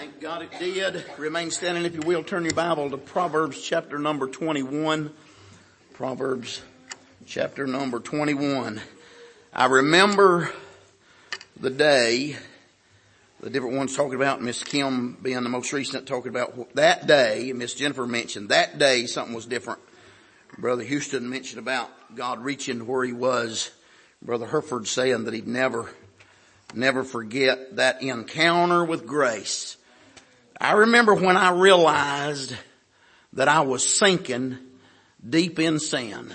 Thank God it did. Remain standing if you will. Turn your Bible to Proverbs chapter number 21. Proverbs chapter number 21. I remember the day, the different ones talking about, Miss Kim being the most recent, talking about that day. Miss Jennifer mentioned that day something was different. Brother Houston mentioned about God reaching where he was. Brother Herford saying that he'd never forget that encounter with grace. I remember when I realized that I was sinking deep in sin.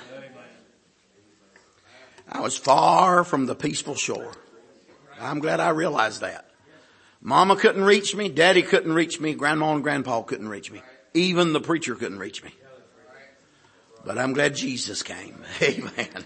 I was far from the peaceful shore. I'm glad I realized that. Mama couldn't reach me, Daddy couldn't reach me, Grandma and Grandpa couldn't reach me. Even the preacher couldn't reach me. But I'm glad Jesus came. Amen.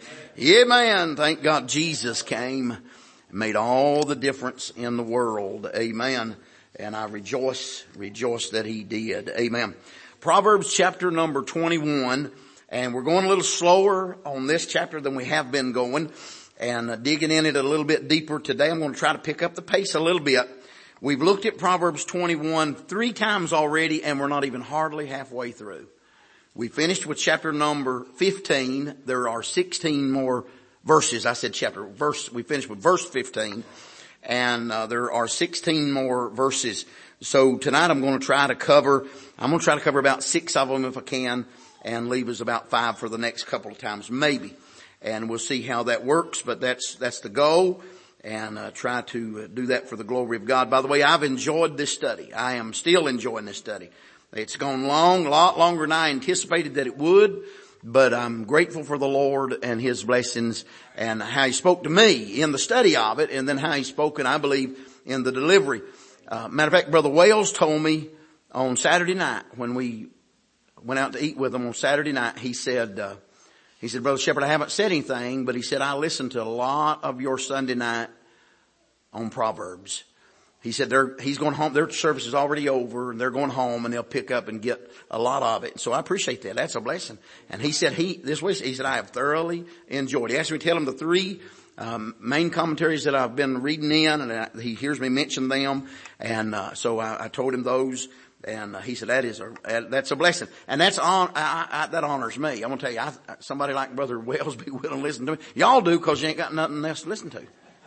Amen. Thank God Jesus came. Made all the difference in the world. Amen. And I rejoice that he did. Amen. Proverbs chapter number 21. And we're going a little slower on this chapter than we have been going. And digging in it a little bit deeper today. I'm going to try to pick up the pace a little bit. We've looked at Proverbs 21 3 times already, and we're not even hardly halfway through. We finished with chapter number 15. There are 16 more verses. I said chapter, verse. We finished with verse 15. And there are 16 more verses. So tonight I'm going to try to cover about 6 of them if I can, and leave us about 5 for the next couple of times, maybe. And we'll see how that works, but that's the goal, and try to do that for the glory of God. By the way, I've enjoyed this study. I am still enjoying this study. It's gone long, a lot longer than I anticipated that it would, but I'm grateful for the Lord and His blessings and how He spoke to me in the study of it, and then how He spoke, and I believe, in the delivery. Matter of fact, Brother Wales told me on Saturday night when we went out to eat with him on Saturday night, he said, Brother Shepherd, I haven't said anything, but he said, I listened to a lot of your Sunday night on Proverbs. He said he's going home, their service is already over, and they're going home, and they'll pick up and get a lot of it. So I appreciate that. That's a blessing. And he said he said, I have thoroughly enjoyed it. He asked me to tell him the 3 main commentaries that I've been reading in, and he hears me mention them. And so I told him those. And he said, that's a blessing. And that honors me. I'm going to tell you, somebody like Brother Wells be willing to listen to me. Y'all do, because you ain't got nothing else to listen to.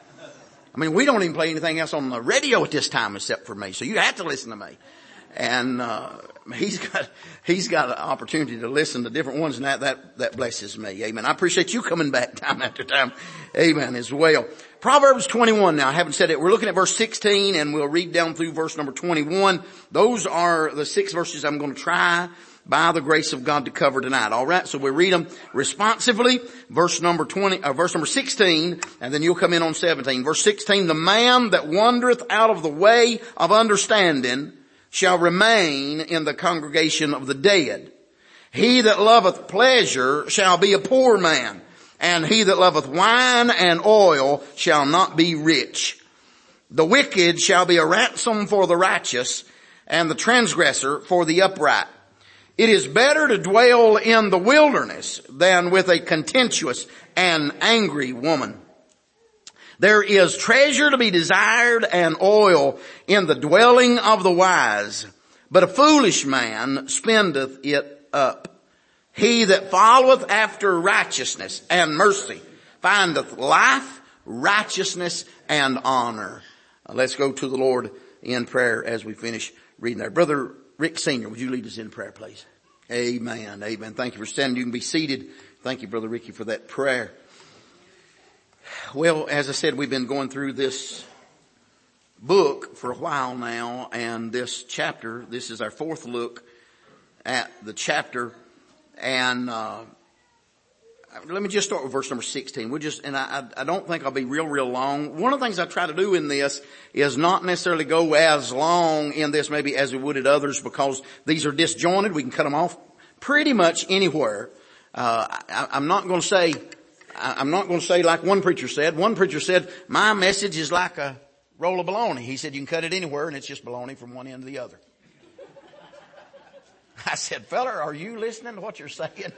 I mean, we don't even play anything else on the radio at this time except for me. So you have to listen to me. And he's got an opportunity to listen to different ones, and that blesses me. Amen. I appreciate you coming back time after time. Amen as well. Proverbs 21 now. I haven't said it. We're looking at verse 16, and we'll read down through verse number 21. Those are the 6 verses I'm going to try by the grace of God to cover tonight. All right. So we read them responsively. Verse number 16, and then you'll come in on 17. Verse 16, the man that wandereth out of the way of understanding shall remain in the congregation of the dead. He that loveth pleasure shall be a poor man, and he that loveth wine and oil shall not be rich. The wicked shall be a ransom for the righteous, and the transgressor for the upright. It is better to dwell in the wilderness than with a contentious and angry woman. There is treasure to be desired and oil in the dwelling of the wise, but a foolish man spendeth it up. He that followeth after righteousness and mercy findeth life, righteousness, and honor. Let's go to the Lord in prayer as we finish reading there. Brother Rick Sr., would you lead us in prayer, please? Amen. Amen. Thank you for standing. You can be seated. Thank you, Brother Ricky, for that prayer. Well, as I said, we've been going through this book for a while now, and this chapter, this is our 4th look at the chapter, and let me just start with verse number 16. I don't think I'll be real long. One of the things I try to do in this is not necessarily go as long in this maybe as we would at others, because these are disjointed. We can cut them off pretty much anywhere. I'm not going to say like one preacher said. One preacher said, my message is like a roll of bologna. He said, you can cut it anywhere, and it's just bologna from one end to the other. I said, fella, are you listening to what you're saying?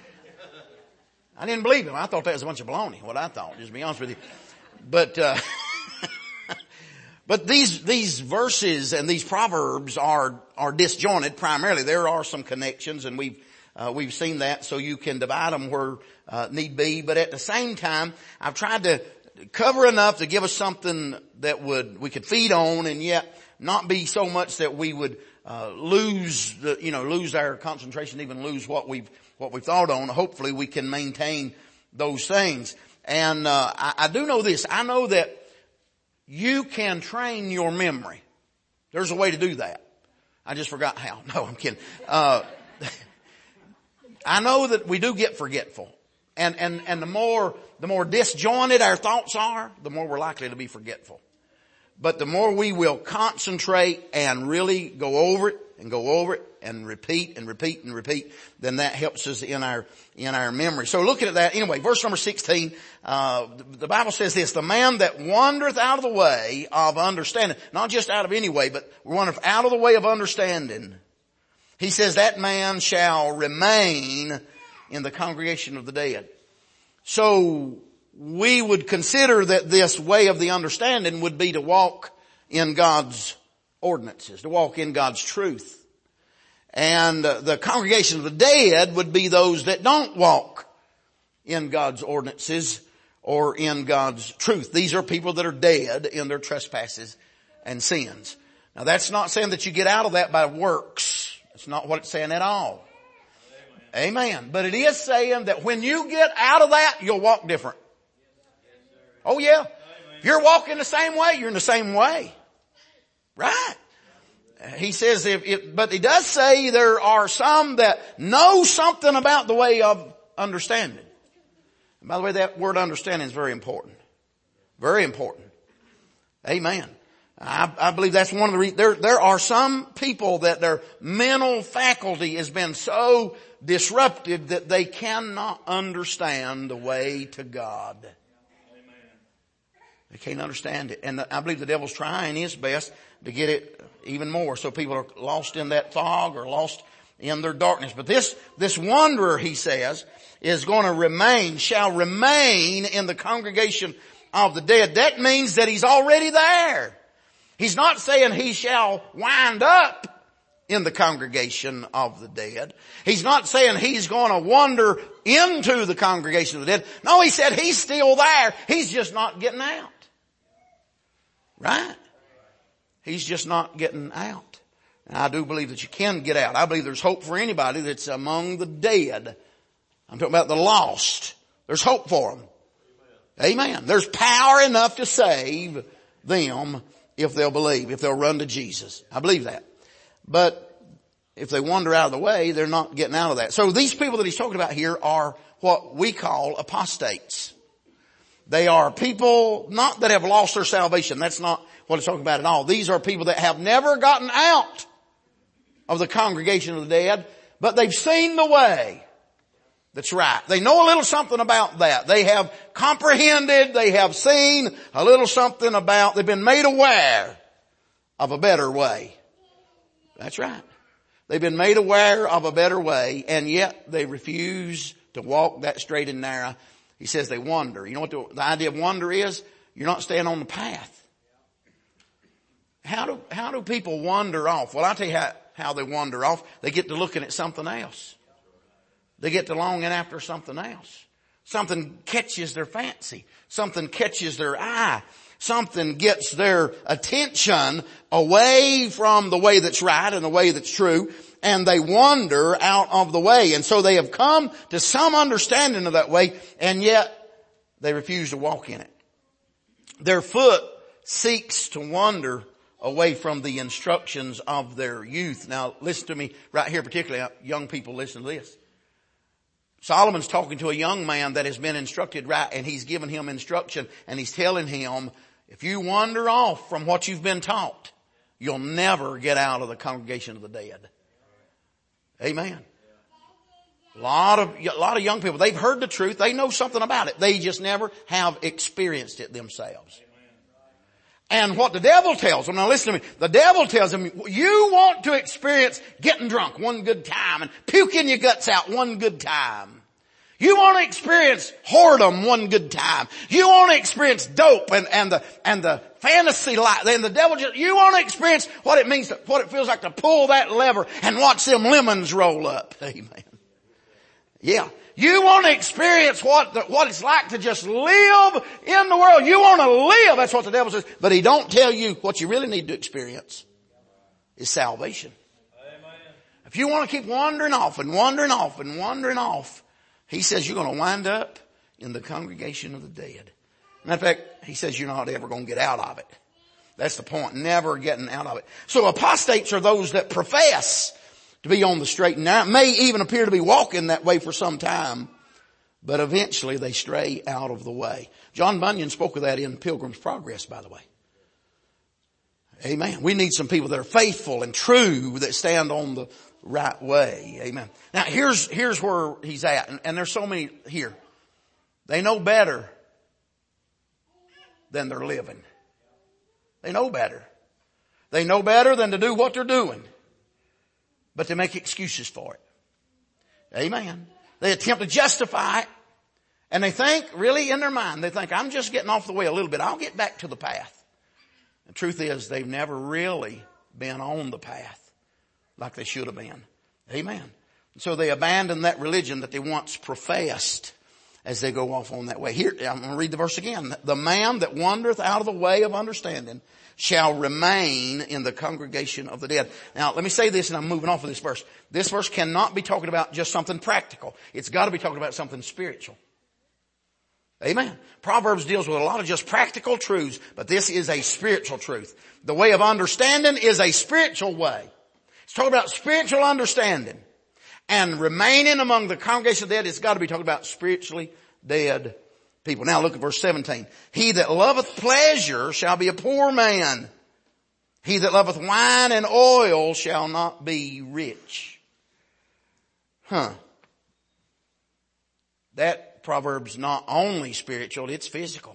I didn't believe him. I thought that was a bunch of baloney, what I thought, just to be honest with you. But But these verses and these proverbs are disjointed primarily. There are some connections, and we've seen that, so you can divide them where need be. But at the same time, I've tried to cover enough to give us something that we could feed on, and yet not be so much that we would lose our concentration, even lose what we've thought on. Hopefully, we can maintain those things. And I do know this. I know that you can train your memory. There's a way to do that. I just forgot how. No, I'm kidding. I know that we do get forgetful. And the more disjointed our thoughts are, the more we're likely to be forgetful. But the more we will concentrate and really go over it and repeat, then that helps us in our memory. So looking at that, anyway, verse number 16, the Bible says this: the man that wandereth out of the way of understanding, not just out of any way, but wandereth out of the way of understanding, he says that man shall remain in the congregation of the dead. So we would consider that this way of the understanding would be to walk in God's ordinances, to walk in God's truth. And the congregation of the dead would be those that don't walk in God's ordinances or in God's truth. These are people that are dead in their trespasses and sins. Now that's not saying that you get out of that by works. That's not what it's saying at all. Amen. But it is saying that when you get out of that, you'll walk different. Oh yeah. If you're walking the same way, you're in the same way. Right. He says but he does say there are some that know something about the way of understanding. And by the way, that word understanding is very important. Very important. Amen. I believe that's one of the reasons. There are some people that their mental faculty has been so disrupted that they cannot understand the way to God. They can't understand it. And I believe the devil's trying his best to get it even more. So people are lost in that fog or lost in their darkness. But this wanderer, he says, is going to shall remain in the congregation of the dead. That means that he's already there. He's not saying he shall wind up in the congregation of the dead. He's not saying he's going to wander into the congregation of the dead. No, he said he's still there. He's just not getting out. Right? He's just not getting out. And I do believe that you can get out. I believe there's hope for anybody that's among the dead. I'm talking about the lost. There's hope for them. Amen. There's power enough to save them if they'll believe, if they'll run to Jesus. I believe that. But if they wander out of the way, they're not getting out of that. So these people that he's talking about here are what we call apostates. They are people not that have lost their salvation. That's not what he's talking about at all. These are people that have never gotten out of the congregation of the dead, but they've seen the way that's right. They know a little something about that. They have comprehended, they have seen a little something about, they've been made aware of a better way. That's right. They've been made aware of a better way, and yet they refuse to walk that straight and narrow. He says they wander. You know what the idea of wander is? You're not staying on the path. How do people wander off? Well, I'll tell you how they wander off. They get to looking at something else. They get to longing after something else. Something catches their fancy. Something catches their eye. Something gets their attention away from the way that's right and the way that's true, and they wander out of the way. And so they have come to some understanding of that way, and yet they refuse to walk in it. Their foot seeks to wander away from the instructions of their youth. Now listen to me right here, particularly young people, listen to this. Solomon's talking to a young man that has been instructed right, and he's given him instruction, and he's telling him, if you wander off from what you've been taught, you'll never get out of the congregation of the dead. Amen. A lot of young people, they've heard the truth, they know something about it, they just never have experienced it themselves. And what the devil tells them, now listen to me, the devil tells them, you want to experience getting drunk one good time and puking your guts out one good time. You want to experience whoredom one good time. You want to experience dope and the fantasy life. And the devil you want to experience what it feels like to pull that lever and watch them lemons roll up. Amen. Yeah. You want to experience what it's like to just live in the world. You want to live. That's what the devil says. But he don't tell you what you really need to experience is salvation. Amen. If you want to keep wandering off and wandering off and wandering off, he says you're going to wind up in the congregation of the dead. Matter of fact, he says you're not ever going to get out of it. That's the point. Never getting out of it. So apostates are those that profess to be on the straight and narrow. May even appear to be walking that way for some time, but eventually they stray out of the way. John Bunyan spoke of that in Pilgrim's Progress, by the way. Amen. We need some people that are faithful and true, that stand on the right way. Amen. Now here's where he's at. And there's so many here. They know better than they're living. They know better. They know better than to do what they're doing. But they make excuses for it. Amen. They attempt to justify it. And they think, really in their mind, they think, I'm just getting off the way a little bit. I'll get back to the path. The truth is, they've never really been on the path like they should have been. Amen. So they abandon that religion that they once professed as they go off on that way. Here, I'm going to read the verse again. The man that wandereth out of the way of understanding shall remain in the congregation of the dead. Now, let me say this, and I'm moving off of this verse. This verse cannot be talking about just something practical. It's got to be talking about something spiritual. Amen. Proverbs deals with a lot of just practical truths, but this is a spiritual truth. The way of understanding is a spiritual way. It's talking about spiritual understanding. And remaining among the congregation of the dead, it's got to be talking about spiritually dead people. Now look at verse 17. He that loveth pleasure shall be a poor man. He that loveth wine and oil shall not be rich. That proverb's not only spiritual, it's physical.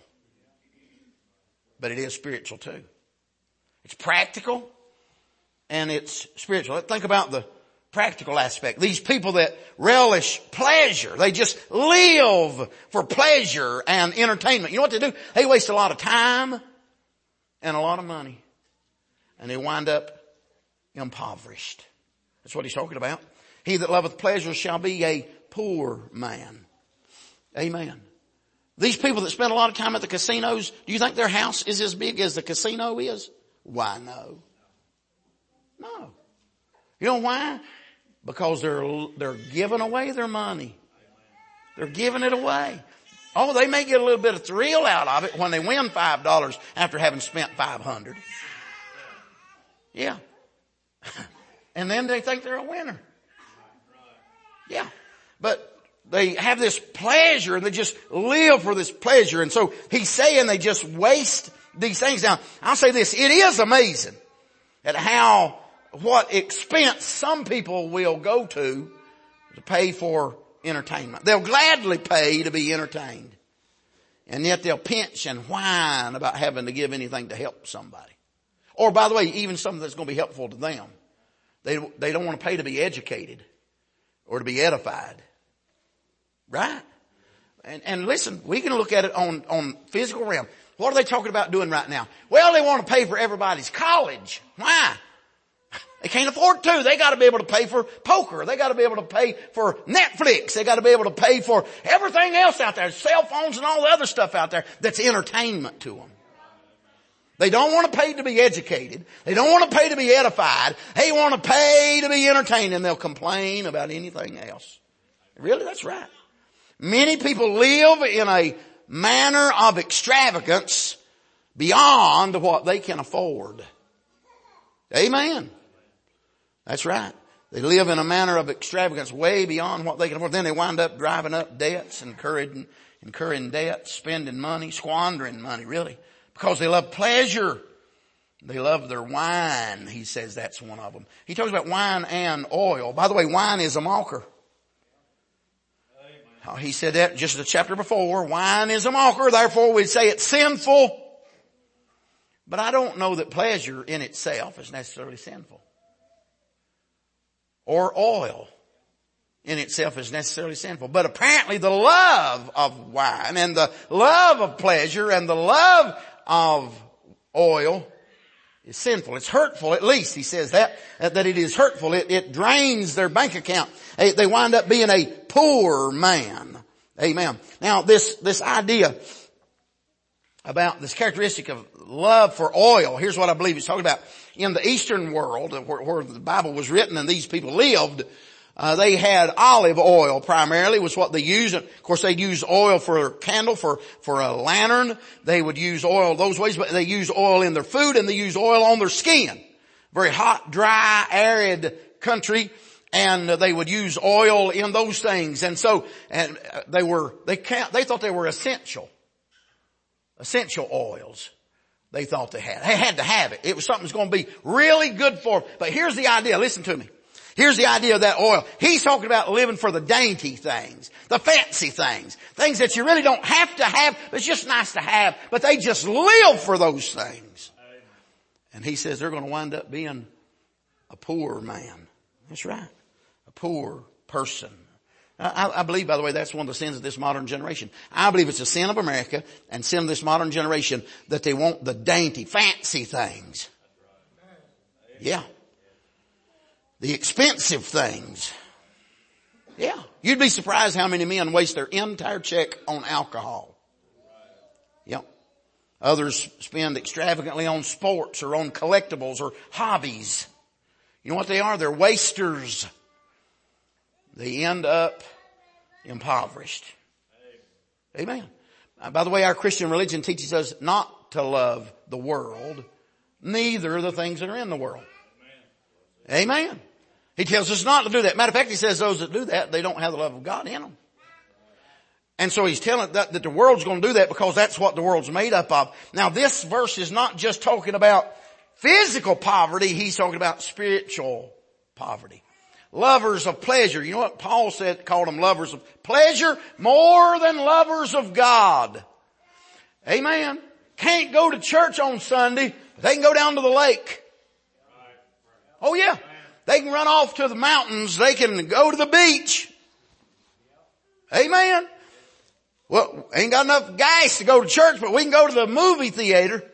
But it is spiritual too. It's practical and it's spiritual. Think about the practical aspect. These people that relish pleasure, they just live for pleasure and entertainment. You know what they do? They waste a lot of time and a lot of money. And they wind up impoverished. That's what he's talking about. He that loveth pleasure shall be a poor man. Amen. These people that spend a lot of time at the casinos, do you think their house is as big as the casino is? Why, no. No. You know why? Because they're giving away their money. They're giving it away. Oh, they may get a little bit of thrill out of it when they win $5 after having spent $500. Yeah. And then they think they're a winner. Yeah. But they have this pleasure and they just live for this pleasure. And so he's saying they just waste these things. Now, I'll say this. It is amazing at what expense some people will go to pay for entertainment. They'll gladly pay to be entertained. And yet they'll pinch and whine about having to give anything to help somebody. Or by the way, even something that's going to be helpful to them. They don't want to pay to be educated or to be edified. Right? And listen, we can look at it on physical realm. What are they talking about doing right now? Well, they want to pay for everybody's college. Why? They can't afford to. They got to be able to pay for poker. They got to be able to pay for Netflix. They got to be able to pay for everything else out there, cell phones and all the other stuff out there that's entertainment to them. They don't want to pay to be educated. They don't want to pay to be edified. They want to pay to be entertained, and they'll complain about anything else. Really? That's right. Many people live in a manner of extravagance beyond what they can afford. Amen. That's right. They live in a manner of extravagance way beyond what they can afford. Then they wind up driving up debts, incurring debts, spending money, squandering money, really. Because they love pleasure. They love their wine. He says that's one of them. He talks about wine and oil. By the way, wine is a mocker. He said that just the chapter before. Wine is a mocker. Therefore, we'd say it's sinful. But I don't know that pleasure in itself is necessarily sinful. Or oil. in itself is necessarily sinful. But apparently the love of wine and the love of pleasure and the love of oil is sinful. It's hurtful, at least he says that it is hurtful. It drains their bank account. They wind up being a poor man. Amen. Now this idea about this characteristic of love for oil, here's what I believe he's talking about. In the Eastern world, where the Bible was written and these people lived, they had olive oil primarily was what they used. Of course, they'd use oil for a candle, for a lantern. They would use oil those ways, but they use oil in their food and they use oil on their skin. Very hot, dry, arid country. And they would use oil in those things. And so, and they thought they were essential oils. They thought they had to have it. It was something that's going to be really good for them. But here's the idea. Listen to me. Here's the idea of that oil. He's talking about living for the dainty things, the fancy things that you really don't have to have, but it's just nice to have, but they just live for those things. And he says they're going to wind up being a poor man. That's right. A poor person. I believe, by the way, that's one of the sins of this modern generation. I believe it's a sin of America and sin of this modern generation that they want the dainty, fancy things. Yeah. The expensive things. Yeah. You'd be surprised how many men waste their entire check on alcohol. Yep. Others spend extravagantly on sports or on collectibles or hobbies. You know what they are? They're wasters. They end up impoverished. Amen. By the way, our Christian religion teaches us not to love the world, neither the things that are in the world. Amen. He tells us not to do that. Matter of fact, he says those that do that, they don't have the love of God in them. And so he's telling that the world's going to do that because that's what the world's made up of. Now this verse is not just talking about physical poverty, he's talking about spiritual poverty. Lovers of pleasure. You know what Paul called them lovers of pleasure more than lovers of God. Amen. Can't go to church on Sunday, but they can go down to the lake. Oh yeah. They can run off to the mountains. They can go to the beach. Amen. Well, ain't got enough gas to go to church, but we can go to the movie theater.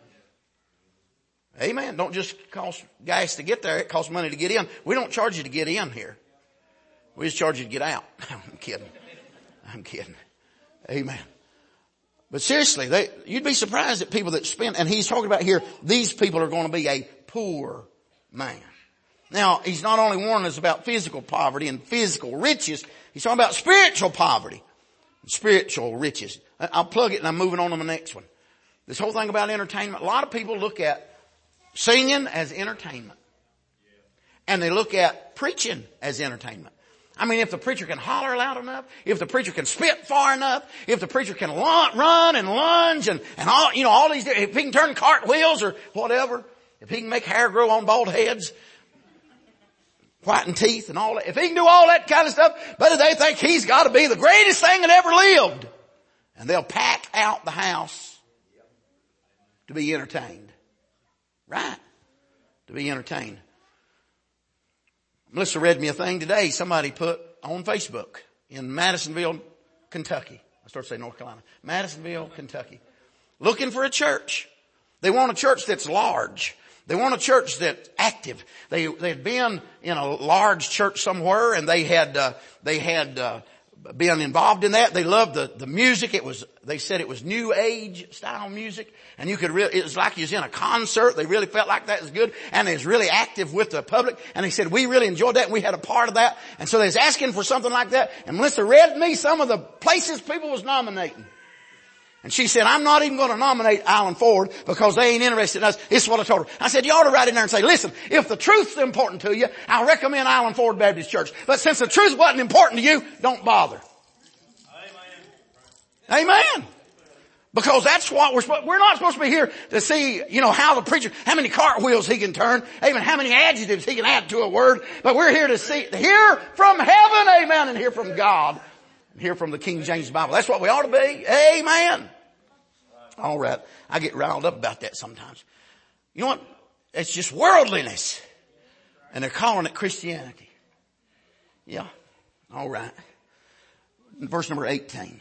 Amen. Don't just cost gas to get there. It costs money to get in. We don't charge you to get in here. We just charge you to get out. I'm kidding. Amen. But seriously, you'd be surprised at people that spend, and he's talking about here, these people are going to be a poor man. Now, he's not only warning us about physical poverty and physical riches, he's talking about spiritual poverty and spiritual riches. I'll plug it and I'm moving on to the next one. This whole thing about entertainment, a lot of people look at singing as entertainment. And they look at preaching as entertainment. I mean, if the preacher can holler loud enough, if the preacher can spit far enough, if the preacher can run and lunge and all, all these, if he can turn cartwheels or whatever, if he can make hair grow on bald heads, whiten teeth and all that, if he can do all that kind of stuff, but they think he's got to be the greatest thing that ever lived. And they'll pack out the house to be entertained. Right. To be entertained. Melissa read me a thing today somebody put on Facebook in Madisonville, Kentucky. I started saying North Carolina. Madisonville, Kentucky. Looking for a church. They want a church that's large. They want a church that's active. They'd been in a large church somewhere and they had been involved in that. They loved the music. They said it was new age style music. And it was like you was in a concert. They really felt like that was good. And they was really active with the public. And they said, we really enjoyed that and we had a part of that. And so they was asking for something like that. And Melissa read me some of the places people was nominating. And she said, I'm not even going to nominate Island Ford because they ain't interested in us. This is what I told her. I said, you ought to write in there and say, listen, if the truth's important to you, I'll recommend Island Ford Baptist Church. But since the truth wasn't important to you, don't bother. Amen. Because that's what we're not supposed to be here to see, how the preacher, how many cartwheels he can turn, even how many adjectives he can add to a word. But we're here to hear from heaven, amen, and hear from God. And hear from the King James Bible. That's what we ought to be. Amen. All right. I get riled up about that sometimes. You know what? It's just worldliness. And they're calling it Christianity. Yeah. All right. Verse number 18.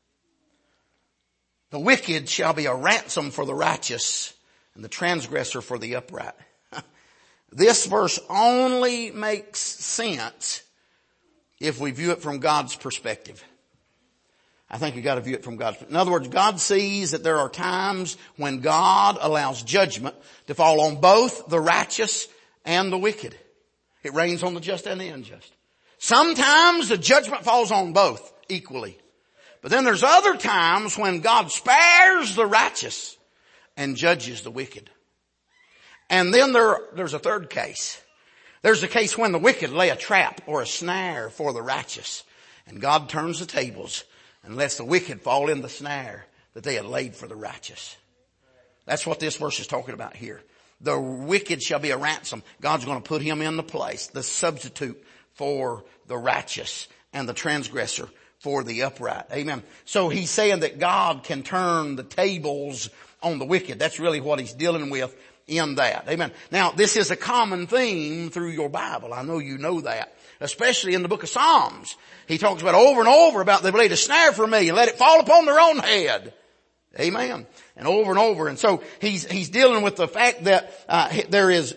The wicked shall be a ransom for the righteous, and the transgressor for the upright. This verse only makes sense if we view it from God's perspective. I think you got to view it from God's perspective. In other words, God sees that there are times when God allows judgment to fall on both the righteous and the wicked. It rains on the just and the unjust. Sometimes the judgment falls on both equally. But then there's other times when God spares the righteous and judges the wicked. And then there's a third case. There's a case when the wicked lay a trap or a snare for the righteous. And God turns the tables and lets the wicked fall in the snare that they had laid for the righteous. That's what this verse is talking about here. The wicked shall be a ransom. God's going to put him in the place, the substitute for the righteous, and the transgressor for the upright. Amen. So he's saying that God can turn the tables on the wicked. That's really what he's dealing with in that. Amen. Now, this is a common theme through your Bible. I know you know that. Especially in the book of Psalms. He talks about over and over about they've laid a snare for me and let it fall upon their own head. Amen. And over. And so he's dealing with the fact that there's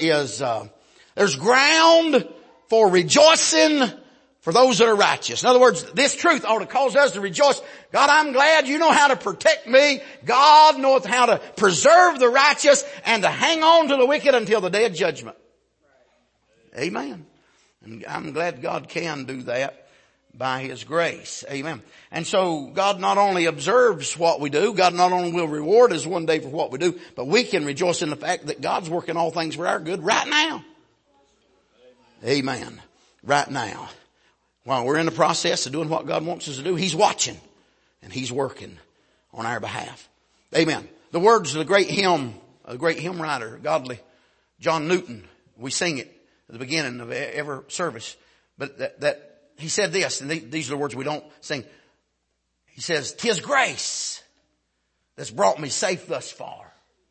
ground for rejoicing for those that are righteous. In other words, this truth ought to cause us to rejoice. God, I'm glad you know how to protect me. God knoweth how to preserve the righteous and to hang on to the wicked until the day of judgment. Amen. And I'm glad God can do that by His grace. Amen. And so God not only observes what we do, God not only will reward us one day for what we do, but we can rejoice in the fact that God's working all things for our good right now. Amen. Right now. While we're in the process of doing what God wants us to do, He's watching and He's working on our behalf. Amen. The words of the great hymn writer, godly John Newton, we sing it at the beginning of every service. But that he said this, and these are the words we don't sing. He says, "'Tis grace that's brought me safe thus far."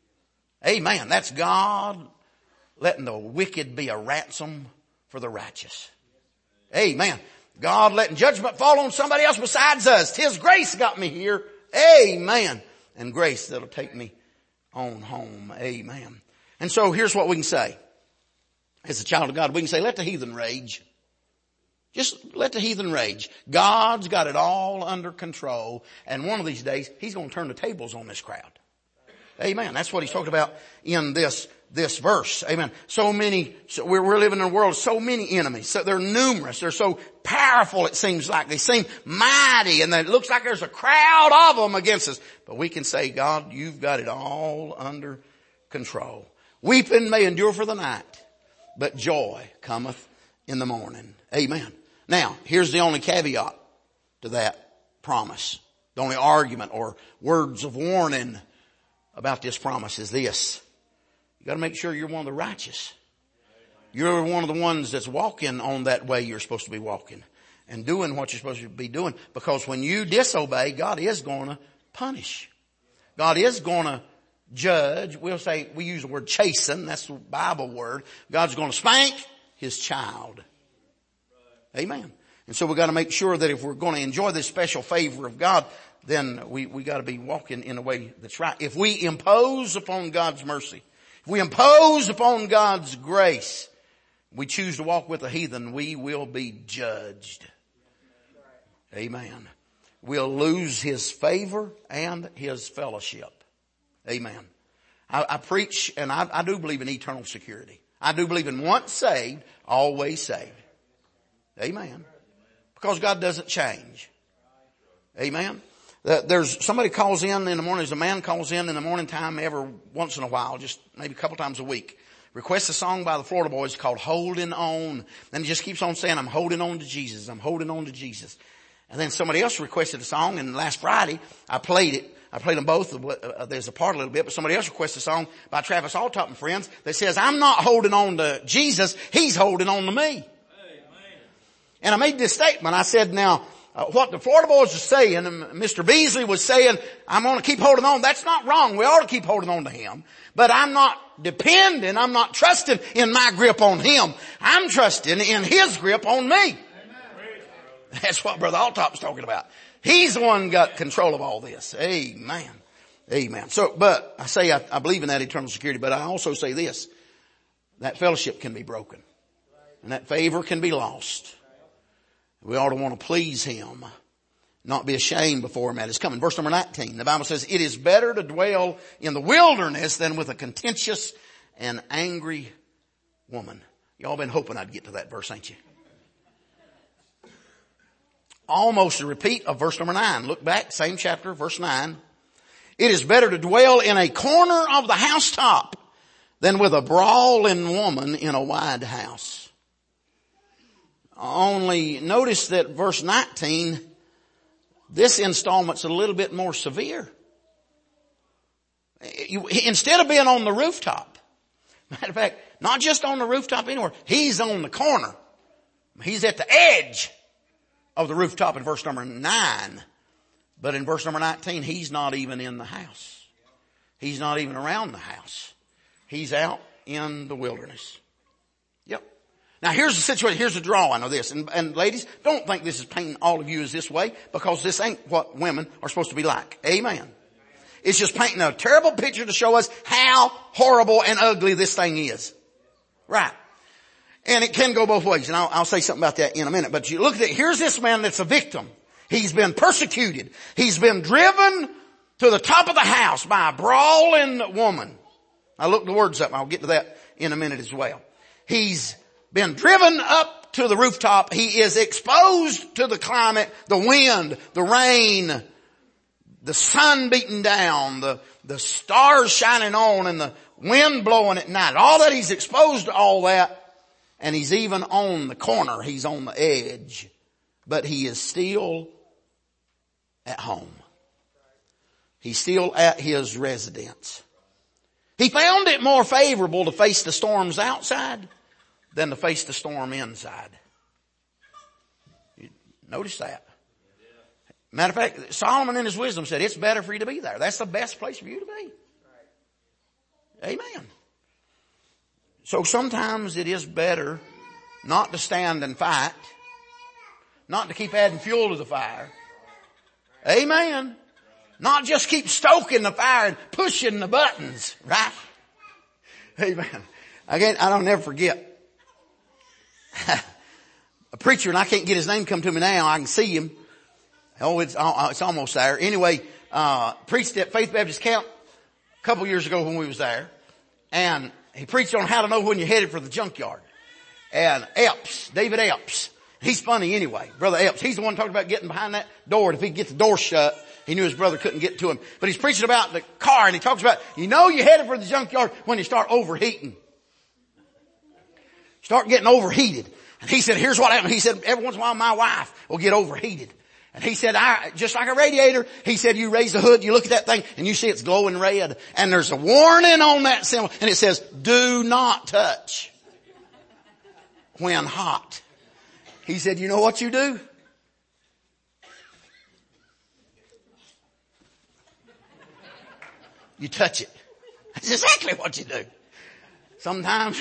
Amen. That's God letting the wicked be a ransom for the righteous. Amen. God letting judgment fall on somebody else besides us. 'Tis grace got me here. Amen. And grace that'll take me on home. Amen. And so here's what we can say. As a child of God, we can say, let the heathen rage. Just let the heathen rage. God's got it all under control. And one of these days, He's going to turn the tables on this crowd. Amen. That's what He's talking about in this verse. Amen. We're living in a world of so many enemies. So they're numerous. They're so powerful, it seems like. They seem mighty, and it looks like there's a crowd of them against us. But we can say, God, you've got it all under control. Weeping may endure for the night, but joy cometh in the morning. Amen. Now, here's the only caveat to that promise. The only argument or words of warning about this promise is this. You got to make sure you're one of the righteous. You're one of the ones that's walking on that way you're supposed to be walking and doing what you're supposed to be doing. Because when you disobey, God is going to punish. God is going to judge. We use the word chasten. That's the Bible word. God's going to spank His child. Amen. And so we got to make sure that if we're going to enjoy this special favor of God, then we got to be walking in a way that's right. If we impose upon God's mercy, if we impose upon God's grace, we choose to walk with the heathen, we will be judged. Amen. We'll lose His favor and His fellowship. Amen. I preach, and I do believe in eternal security. I do believe in once saved, always saved. Amen. Because God doesn't change. Amen. There's somebody calls in the morning. There's a man calls in the morning time every once in a while, just maybe a couple times a week. Requests a song by the Florida Boys called Holding On. Then he just keeps on saying, I'm holding on to Jesus. I'm holding on to Jesus. And then somebody else requested a song, and last Friday I played it. I played them both. There's a part a little bit, but somebody else requested a song by Travis Alltop and Friends that says, I'm not holding on to Jesus. He's holding on to me. Amen. And I made this statement. I said, now, what the Florida Boys are saying, and Mr. Beasley was saying, I'm going to keep holding on. That's not wrong. We ought to keep holding on to Him. But I'm not depending, I'm not trusting in my grip on Him. I'm trusting in His grip on me. Amen. That's what Brother Altop's talking about. He's the one got control of all this. Amen. Amen. So, but I say I believe in that eternal security, but I also say this, that fellowship can be broken and that favor can be lost. We ought to want to please Him, not be ashamed before Him at His coming. Verse number 19, the Bible says, it is better to dwell in the wilderness than with a contentious and angry woman. Y'all been hoping I'd get to that verse, ain't you? Almost a repeat of verse number 9. Look back, same chapter, verse 9. It is better to dwell in a corner of the housetop than with a brawling woman in a wide house. Only notice that verse 19, this installment's a little bit more severe. Instead of being on the rooftop, matter of fact, not just on the rooftop anywhere, he's on the corner. He's at the edge of the rooftop in verse number 9. But in verse number 19, he's not even in the house. He's not even around the house. He's out in the wilderness. Yep. Now here's the situation, here's the drawing of this. And ladies, don't think this is painting all of you as this way, because this ain't what women are supposed to be like. Amen. It's just painting a terrible picture to show us how horrible and ugly this thing is. Right. And it can go both ways, and I'll say something about that in a minute. But you look at it, here's this man that's a victim. He's been persecuted. He's been driven to the top of the house by a brawling woman. I looked the words up, and I'll get to that in a minute as well. He's been driven up to the rooftop. He is exposed to the climate, the wind, the rain, the sun beating down, the stars shining on, and the wind blowing at night. All that, he's exposed to all that. And he's even on the corner. He's on the edge. But he is still at home. He's still at his residence. He found it more favorable to face the storms outside than to face the storm inside. You notice that. Matter of fact, Solomon in his wisdom said, it's better for you to be there. That's the best place for you to be. Amen. So sometimes it is better not to stand and fight, not to keep adding fuel to the fire. Amen. Not just keep stoking the fire and pushing the buttons, right? Amen. Again, I don't never forget a preacher, and I can't get his name come to me now. I can see him. Oh, it's almost there. Anyway, preached at Faith Baptist Camp a couple years ago when we was there, and he preached on how to know when you're headed for the junkyard. And Epps, David Epps, he's funny anyway. Brother Epps, he's the one talking about getting behind that door. And if he could get the door shut, he knew his brother couldn't get to him. But he's preaching about the car, and he talks about, you know you're headed for the junkyard when you start overheating. Start getting overheated. And he said, here's what happens. He said, every once in a while my wife will get overheated. And he said, just like a radiator, he said, you raise the hood, you look at that thing, and you see it's glowing red. And there's a warning on that symbol, and it says, do not touch when hot. He said, you know what you do? You touch it. That's exactly what you do. Sometimes,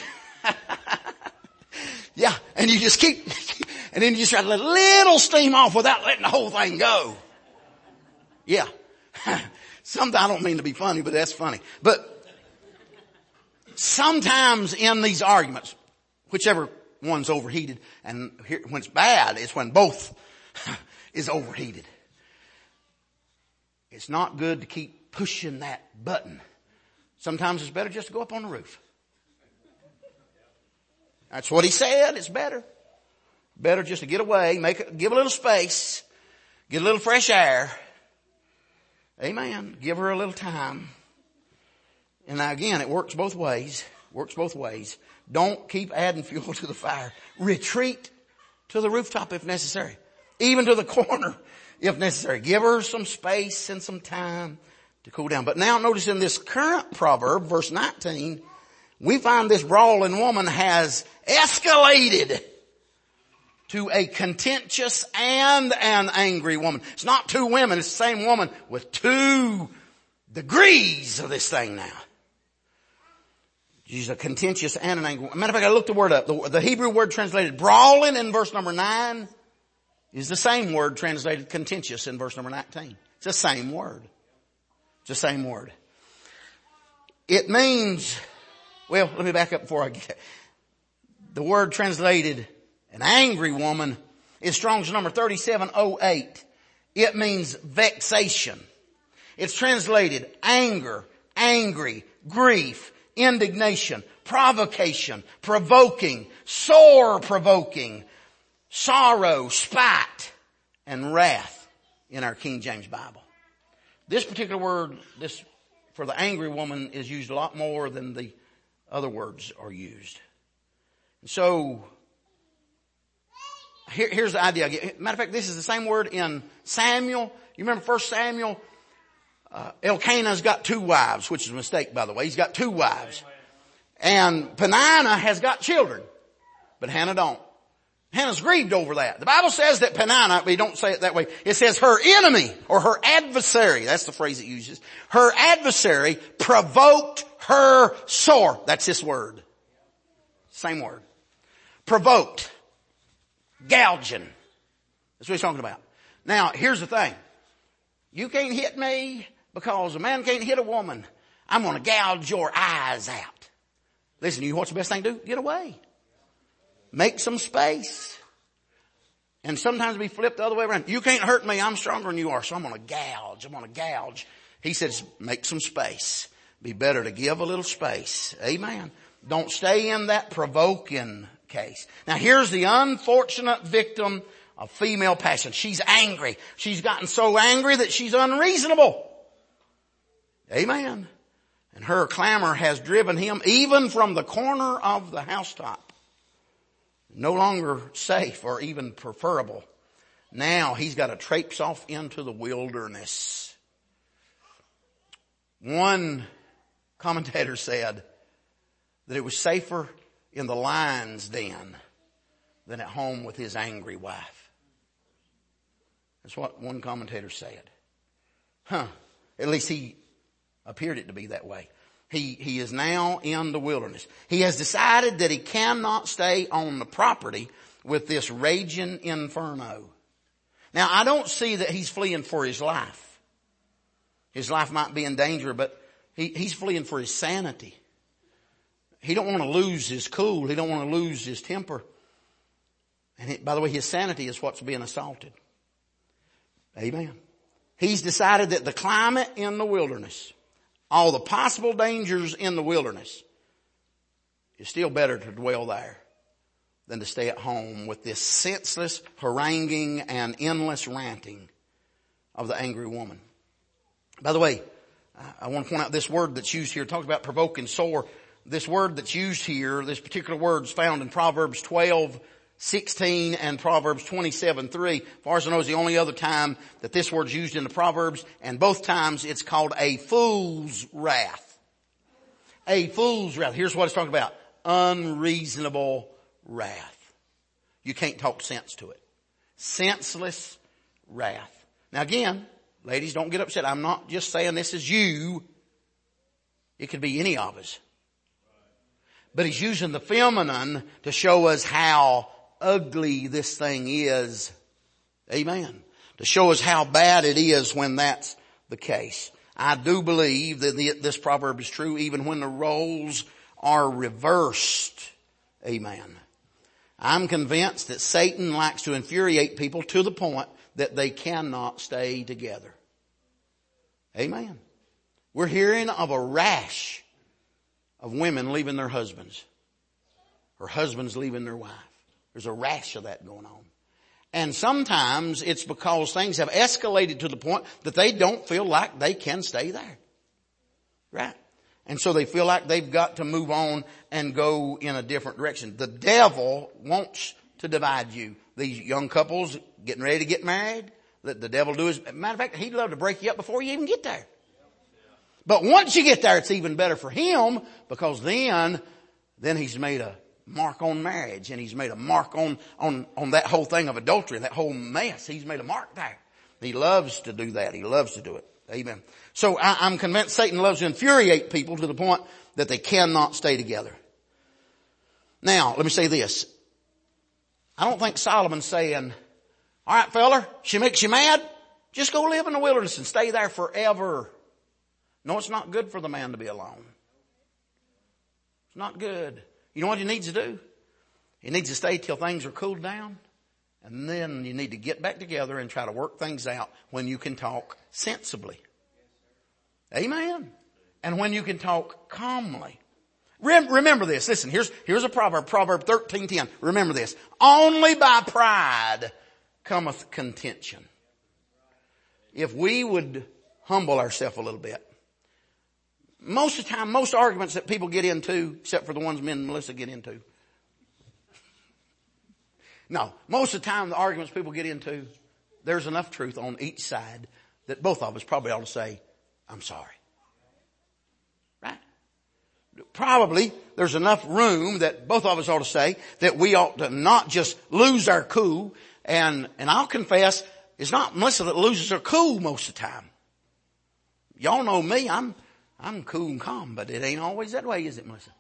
yeah, and you just keep, and then you just try to let a little steam off without letting the whole thing go. Yeah. Sometimes, I don't mean to be funny, but that's funny. But sometimes in these arguments, whichever one's overheated, and here, when it's bad, it's when both is overheated. It's not good to keep pushing that button. Sometimes it's better just to go up on the roof. That's what he said. It's better. Better just to get away, give a little space, get a little fresh air. Amen. Give her a little time. And now again, it works both ways. Works both ways. Don't keep adding fuel to the fire. Retreat to the rooftop if necessary. Even to the corner if necessary. Give her some space and some time to cool down. But now notice in this current proverb, verse 19, we find this brawling woman has escalated to a contentious and an angry woman. It's not two women, it's the same woman with 2 degrees of this thing now. She's a contentious and an angry woman. Matter of fact, I looked the word up. The Hebrew word translated brawling in verse number 9 is the same word translated contentious in verse number 19. It's the same word. It's the same word. It means, well, let me back up before I get the word translated an angry woman is Strong's number 3708. It means vexation. It's translated anger, angry, grief, indignation, provocation, provoking, sore provoking, sorrow, spite, and wrath in our King James Bible. This particular word, this for the angry woman, is used a lot more than the other words are used. So, here's the idea. Matter of fact, this is the same word in Samuel. You remember 1 Samuel? Elkanah's got 2 wives, which is a mistake, by the way. He's got 2 wives. And Peninnah has got children, but Hannah don't. Hannah's grieved over that. The Bible says that Peninnah, we don't say it that way, it says her enemy or her adversary, that's the phrase it uses, her adversary provoked her sore. That's this word. Same word. Provoked. Gouging. That's what he's talking about. Now, here's the thing. You can't hit me because a man can't hit a woman. I'm going to gouge your eyes out. Listen, you know what's the best thing to do? Get away. Make some space. And sometimes we flip the other way around. You can't hurt me. I'm stronger than you are. So I'm going to gouge. I'm going to gouge. He says, make some space. Be better to give a little space. Amen. Don't stay in that provoking case. Now here's the unfortunate victim of female passion. She's angry. She's gotten so angry that she's unreasonable. Amen. And her clamor has driven him even from the corner of the housetop. No longer safe or even preferable. Now he's got to traipse off into the wilderness. One commentator said that it was safer in the lion's den than at home with his angry wife. That's what one commentator said. At least he appeared it to be that way. He is now in the wilderness. He has decided that he cannot stay on the property with this raging inferno. Now, I don't see that he's fleeing for his life. His life might be in danger, but he's fleeing for his sanity. He don't want to lose his cool. He don't want to lose his temper. And by the way, his sanity is what's being assaulted. Amen. He's decided that the climate in the wilderness, all the possible dangers in the wilderness, is still better to dwell there than to stay at home with this senseless haranguing and endless ranting of the angry woman. By the way, I want to point out this word that's used here. It talks about provoking sore. This word that's used here, this particular word is found in Proverbs 12:16 and Proverbs 27:3. As far as I know, is the only other time that this word's used in the Proverbs, and both times it's called a fool's wrath. A fool's wrath. Here's what it's talking about. Unreasonable wrath. You can't talk sense to it. Senseless wrath. Now again, ladies, don't get upset. I'm not just saying this is you. It could be any of us. But he's using the feminine to show us how ugly this thing is. Amen. To show us how bad it is when that's the case. I do believe that this proverb is true even when the roles are reversed. Amen. I'm convinced that Satan likes to infuriate people to the point that they cannot stay together. Amen. We're hearing of a rash of women leaving their husbands, or husbands leaving their wife. There's a rash of that going on. And sometimes it's because things have escalated to the point that they don't feel like they can stay there. Right? And so they feel like they've got to move on and go in a different direction. The devil wants to divide you. These young couples getting ready to get married, let the devil do his, matter of fact, he'd love to break you up before you even get there. But once you get there, it's even better for him, because then he's made a mark on marriage, and he's made a mark on that whole thing of adultery, that whole mess. He's made a mark there. He loves to do that. He loves to do it. Amen. So I'm convinced Satan loves to infuriate people to the point that they cannot stay together. Now, let me say this. I don't think Solomon's saying, All right, fella, she makes you mad. Just go live in the wilderness and stay there forever. No, it's not good for the man to be alone. It's not good. You know what he needs to do? He needs to stay till things are cooled down. And then you need to get back together and try to work things out when you can talk sensibly. Amen. And when you can talk calmly. Remember this. Listen, here's a proverb. Proverb 13:10. Remember this. Only by pride cometh contention. If we would humble ourselves a little bit. Most of the time, most arguments that people get into, except for the ones me and Melissa get into. No, most of the time the arguments people get into, there's enough truth on each side that both of us probably ought to say, I'm sorry. Right? Probably there's enough room that both of us ought to say that we ought to not just lose our cool. And I'll confess, it's not Melissa that loses her cool most of the time. Y'all know me, I'm cool and calm, but it ain't always that way, is it, Melissa?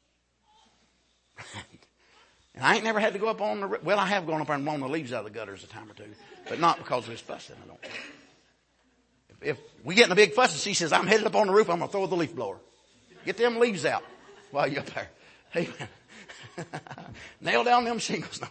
And I ain't never had to go up on the, well, I have gone up there and blown the leaves out of the gutters a time or two, but not because of this fussing. I don't. If we get in a big fuss and she says, I'm headed up on the roof, I'm going to throw the leaf blower. Get them leaves out while you're up there. Amen. Nail down them shingles.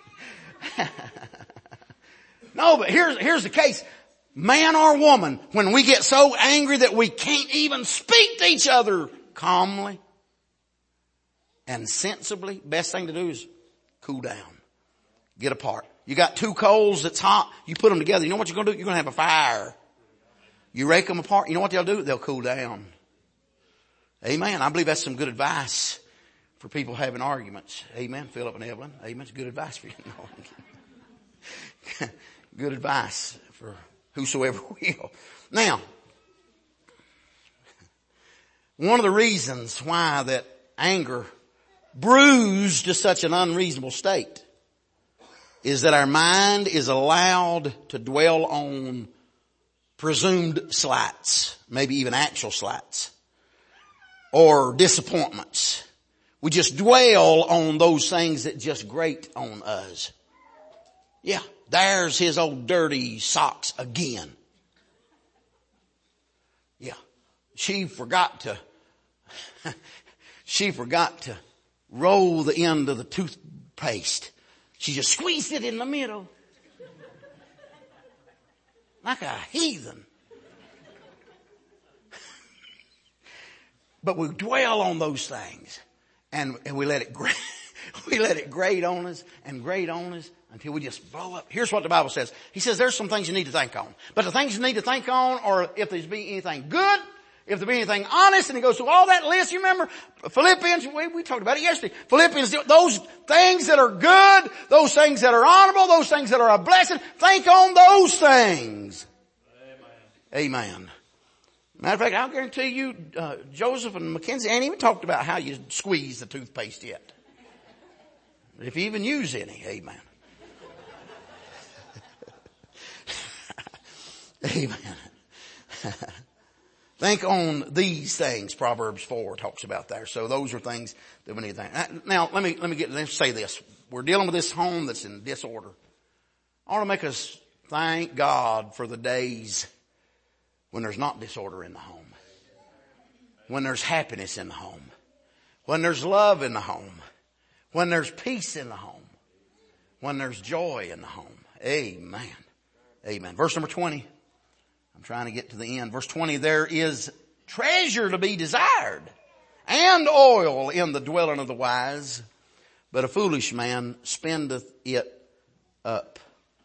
No, but here's the case. Man or woman, when we get so angry that we can't even speak to each other calmly and sensibly, best thing to do is cool down. Get apart. You got two coals that's hot. You put them together. You know what you're going to do? You're going to have a fire. You rake them apart. You know what they'll do? They'll cool down. Amen. I believe that's some good advice for people having arguments. Amen. Philip and Evelyn. Amen. It's good advice for you. No. Good advice for whosoever will. Now, one of the reasons why that anger brews to such an unreasonable state is that our mind is allowed to dwell on presumed slights, maybe even actual slights, or disappointments. We just dwell on those things that just grate on us. Yeah, there's his old dirty socks again. Yeah, she forgot to roll the end of the toothpaste. She just squeezed it in the middle. Like a heathen. But we dwell on those things. And we let it grate. We let it grate on us and grate on us until we just blow up. Here's what the Bible says. He says there's some things you need to think on. But the things you need to think on are if there's be anything good, if there be anything honest, and he goes through all that list. You remember Philippians, we talked about it yesterday. Philippians, those things that are good, those things that are honorable, those things that are a blessing, think on those things. Amen. Amen. Matter of fact, I'll guarantee you, Joseph and Mackenzie ain't even talked about how you squeeze the toothpaste yet. If you even use any, amen. Amen. Think on these things, Proverbs 4 talks about there. So those are things that we need to think. Now, let's say this. We're dealing with this home that's in disorder. I want to make us thank God for the days when there's not disorder in the home. When there's happiness in the home. When there's love in the home. When there's peace in the home. When there's joy in the home. Amen. Amen. Verse number 20. I'm trying to get to the end. Verse 20. There is treasure to be desired and oil in the dwelling of the wise, but a foolish man spendeth it up.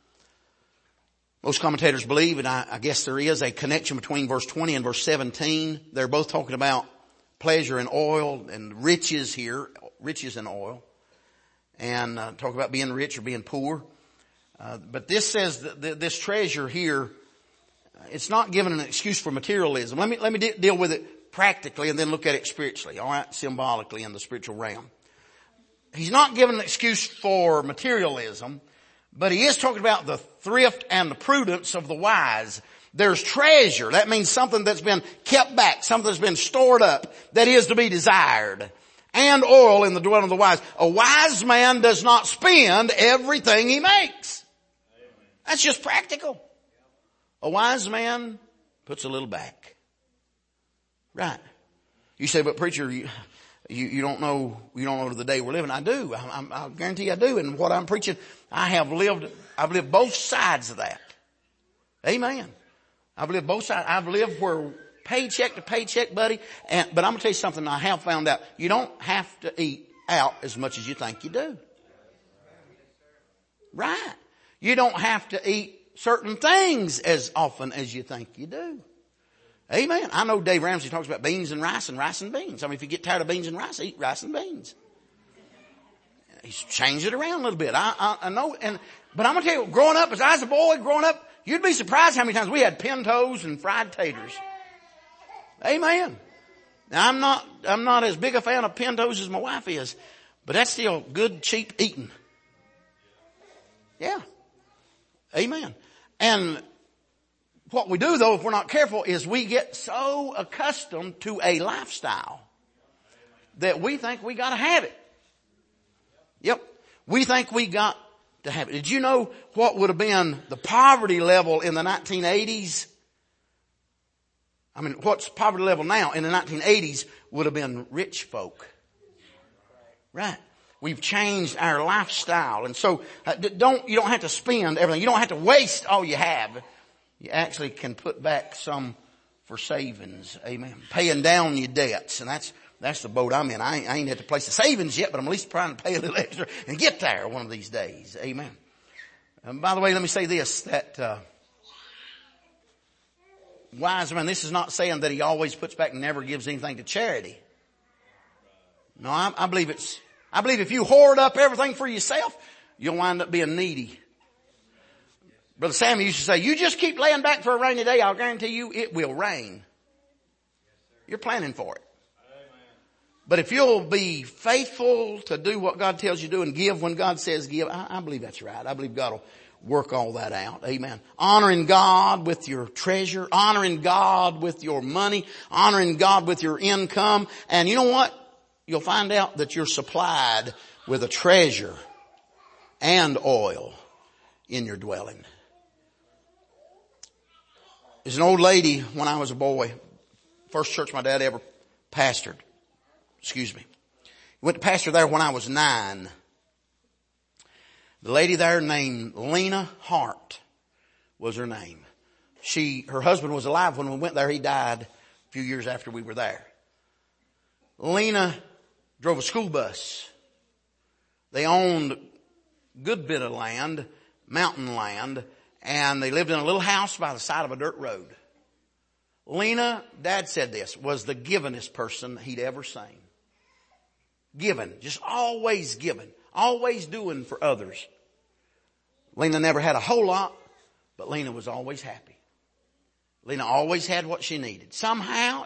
Most commentators believe, and I guess there is a connection between verse 20 and verse 17. They're both talking about pleasure and oil and riches here, riches and oil. And talk about being rich or being poor. But this says that this treasure here, it's not giving an excuse for materialism. Let me deal with it practically and then look at it spiritually. All right, symbolically in the spiritual realm. He's not giving an excuse for materialism, but he is talking about the thrift and the prudence of the wise. There's treasure. That means something that's been kept back, something that's been stored up, that is to be desired. And oil in the dwelling of the wise. A wise man does not spend everything he makes. That's just practical. A wise man puts a little back. Right. You say, but preacher, you don't know the day we're living. I do. I guarantee I do. And what I'm preaching, I've lived both sides of that. Amen. I've lived both sides. I've lived where paycheck to paycheck, buddy. But I'm going to tell you something I have found out. You don't have to eat out as much as you think you do. Right. You don't have to eat certain things as often as you think you do. Amen. I know Dave Ramsey talks about beans and rice and beans. I mean, if you get tired of beans and rice, eat rice and beans. He's changed it around a little bit. I know. But I'm going to tell you, growing up, as I was a boy growing up, you'd be surprised how many times we had pintos and fried taters. Amen. Now I'm not as big a fan of pintos as my wife is, but that's still good, cheap eating. Yeah. Amen. And what we do though, if we're not careful, is we get so accustomed to a lifestyle that we think we gotta have it. Yep. We think we got to have it. Did you know what would have been the poverty level in the 1980s? I mean, what's poverty level now? In the 1980s would have been rich folk. Right. We've changed our lifestyle. And so you don't have to spend everything. You don't have to waste all you have. You actually can put back some for savings. Amen. Paying down your debts. And that's the boat I'm in. I ain't at the place of savings yet, but I'm at least trying to pay a little extra and get there one of these days. Amen. And by the way, let me say this, that, wise man, this is not saying that he always puts back and never gives anything to charity. No, I believe if you hoard up everything for yourself, you'll wind up being needy. Brother Sammy used to say, you just keep laying back for a rainy day, I'll guarantee you it will rain. You're planning for it. But if you'll be faithful to do what God tells you to do and give when God says give, I believe that's right. I believe God will work all that out. Amen. Honoring God with your treasure, honoring God with your money, honoring God with your income. And you know what? You'll find out that you're supplied with a treasure and oil in your dwelling. There's an old lady when I was a boy, first church my dad ever pastored. He went to pastor there when I was 9. The lady there named Lena Hart was her name. Her husband was alive when we went there. He died a few years after we were there. Lena drove a school bus. They owned a good bit of land, mountain land, and they lived in a little house by the side of a dirt road. Lena, Dad said this, was the givenest person he'd ever seen. Given, just always giving, always doing for others. Lena never had a whole lot, but Lena was always happy. Lena always had what she needed. Somehow,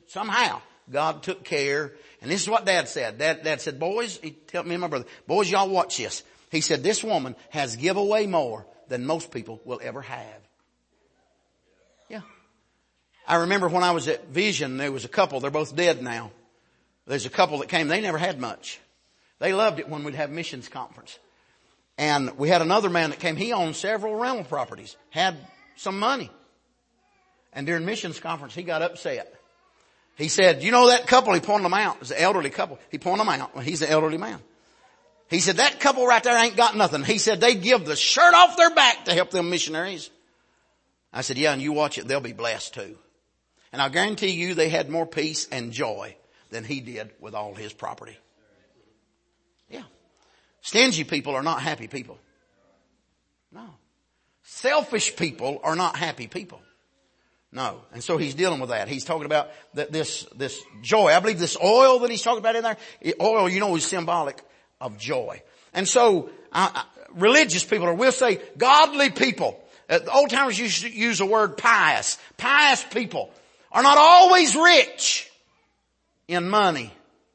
God took care. And this is what Dad said. Dad said, boys, he told me and my brother, boys, y'all watch this. He said, this woman has give away more than most people will ever have. Yeah. I remember when I was at Vision, there was a couple, they're both dead now. There's a couple that came, they never had much. They loved it when we'd have missions conference. And we had another man that came, he owned several rental properties, had some money. And during missions conference, he got upset. He said, you know that couple, he pointed them out. It was an elderly couple. He pointed them out. Well, he's an elderly man. He said, that couple right there ain't got nothing. He said, they'd give the shirt off their back to help them missionaries. I said, yeah, and you watch it, they'll be blessed too. And I guarantee you they had more peace and joy than he did with all his property. Yeah. Stingy people are not happy people. No. Selfish people are not happy people. No. And so he's dealing with that. He's talking about this joy. I believe this oil that he's talking about in there, oil, you know, is symbolic of joy. And so, religious people, or we'll say godly people, the old timers used to use the word pious. Pious people are not always rich in money,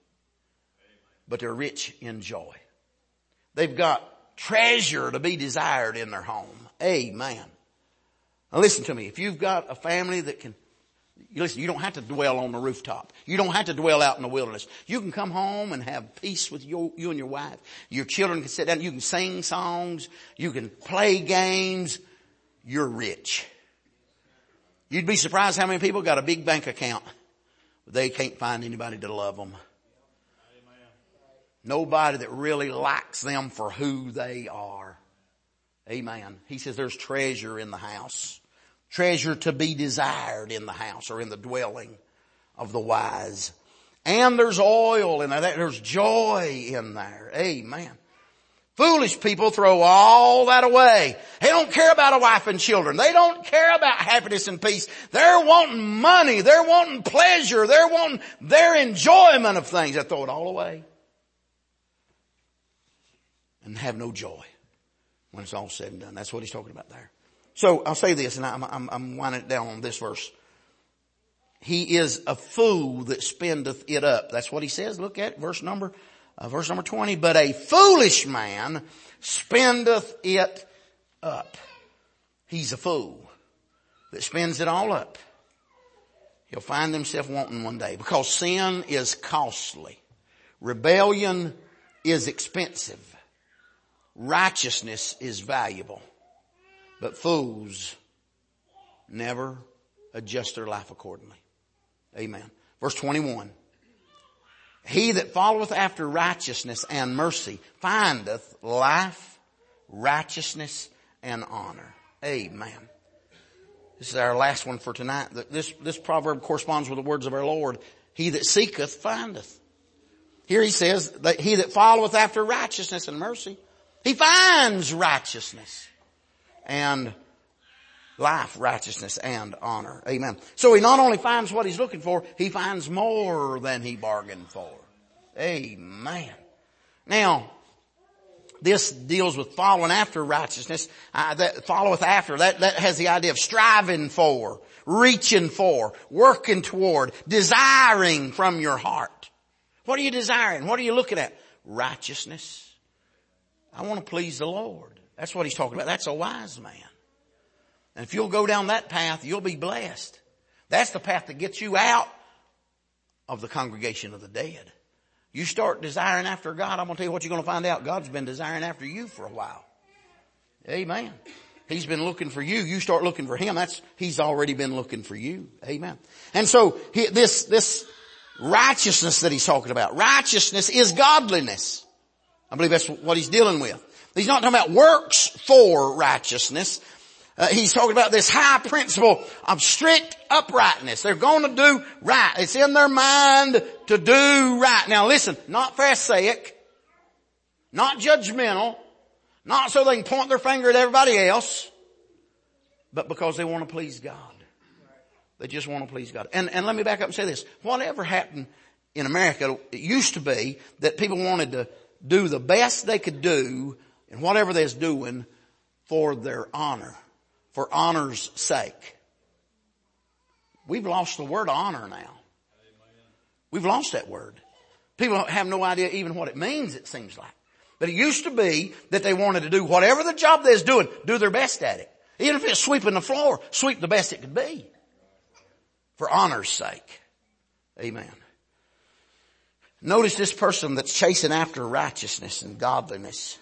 but they're rich in joy. They've got treasure to be desired in their home. Amen. Now listen to me. If you've got a family that can, listen, you don't have to dwell on the rooftop. You don't have to dwell out in the wilderness. You can come home and have peace with you and your wife. Your children can sit down. You can sing songs. You can play games. you're rich. You'd be surprised how many people got a big bank account, but they can't find anybody to love them. Nobody that really likes them for who they are. Amen. He says there's treasure in the house. Treasure to be desired in the house or in the dwelling of the wise. And there's oil in there. There's joy in there. Amen. Foolish people throw all that away. They don't care about a wife and children. They don't care about happiness and peace. They're wanting money. They're wanting pleasure. They're wanting their enjoyment of things. They throw it all away. And have no joy when it's all said and done. That's what he's talking about there. So I'll say this, and I'm winding it down on this verse. He is a fool that spendeth it up. That's what he says. Look at verse number 20. But a foolish man spendeth it up. He's a fool that spends it all up. He'll find himself wanting one day, because sin is costly. Rebellion is expensive. Righteousness is valuable. But fools never adjust their life accordingly. Amen. Verse 21. He that followeth after righteousness and mercy findeth life, righteousness, and honor. Amen. This is our last one for tonight. This proverb corresponds with the words of our Lord. He that seeketh findeth. Here he says that he that followeth after righteousness and mercy, he finds righteousness and life, righteousness, and honor. Amen. So he not only finds what he's looking for, he finds more than he bargained for. Amen. Now, this deals with following after righteousness. That followeth after. That has the idea of striving for, reaching for, working toward, desiring from your heart. What are you desiring? What are you looking at? Righteousness. I want to please the Lord. That's what he's talking about. That's a wise man. And if you'll go down that path, you'll be blessed. That's the path that gets you out of the congregation of the dead. You start desiring after God, I'm going to tell you what you're going to find out. God's been desiring after you for a while. Amen. He's been looking for you. You start looking for him. He's already been looking for you. Amen. And so this righteousness that he's talking about, righteousness is godliness. I believe that's what he's dealing with. He's not talking about works for righteousness. He's talking about this high principle of strict uprightness. They're going to do right. It's in their mind to do right. Now listen, not Pharisaic, not judgmental, not so they can point their finger at everybody else, but because they want to please God. They just want to please God. And let me back up and say this. Whatever happened in America, it used to be that people wanted to do the best they could do in whatever they're doing for their honor, for honor's sake. We've lost the word honor now. We've lost that word. People have no idea even what it means, it seems like. But it used to be that they wanted to do whatever the job they was doing, do their best at it. Even if it's sweeping the floor, sweep the best it could be. For honor's sake. Amen. Notice this person that's chasing after righteousness and godliness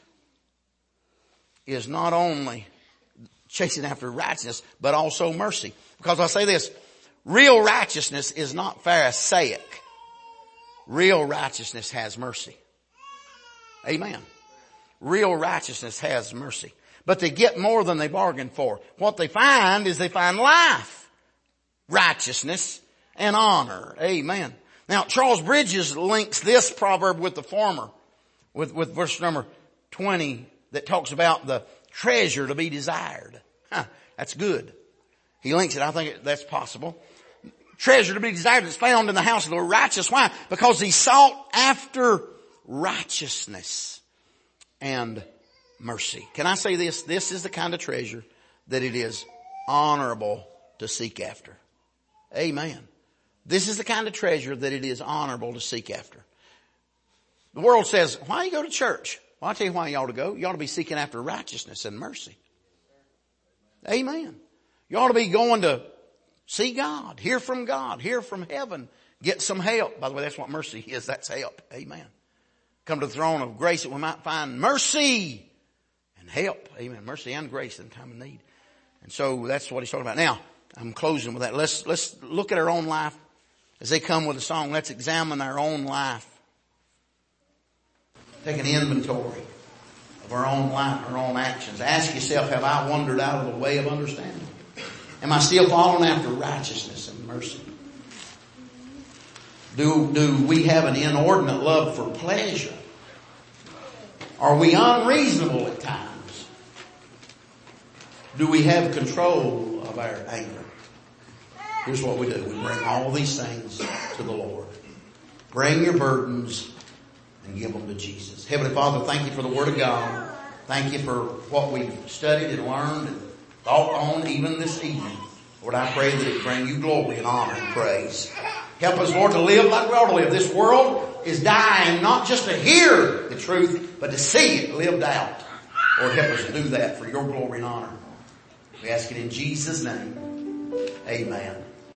is not only chasing after righteousness, but also mercy. Because I'll say this, real righteousness is not Pharisaic. Real righteousness has mercy. Amen. Real righteousness has mercy. But they get more than they bargained for. What they find is they find life, righteousness, and honor. Amen. Now, Charles Bridges links this proverb with the former, with verse number 20 that talks about the treasure to be desired. That's good. He links it. I think that's possible. Treasure to be desired is found in the house of the righteous. Why? Because he sought after righteousness and mercy. Can I say this? This is the kind of treasure that it is honorable to seek after. Amen. This is the kind of treasure that it is honorable to seek after. The world says, why do you go to church? Well, I'll tell you why you ought to go. You ought to be seeking after righteousness and mercy. Amen. You ought to be going to see God, hear from heaven, get some help. By the way, that's what mercy is. That's help. Amen. Come to the throne of grace that we might find mercy and help. Amen. Mercy and grace in time of need. And so that's what he's talking about. Now, I'm closing with that. Let's look at our own life. As they come with a song, let's examine our own life. Take an inventory of our own life, our own actions. Ask yourself, have I wandered out of the way of understanding? Am I still following after righteousness and mercy? Do we have an inordinate love for pleasure? Are we unreasonable at times? Do we have control of our anger? Here's what we do. We bring all these things to the Lord. Bring your burdens and give them to Jesus. Heavenly Father, thank you for the Word of God. Thank you for what we've studied and learned and thought on even this evening. Lord, I pray that it bring you glory and honor and praise. Help us, Lord, to live like we ought to live. This world is dying not just to hear the truth, but to see it lived out. Lord, help us to do that for your glory and honor. We ask it in Jesus' name. Amen.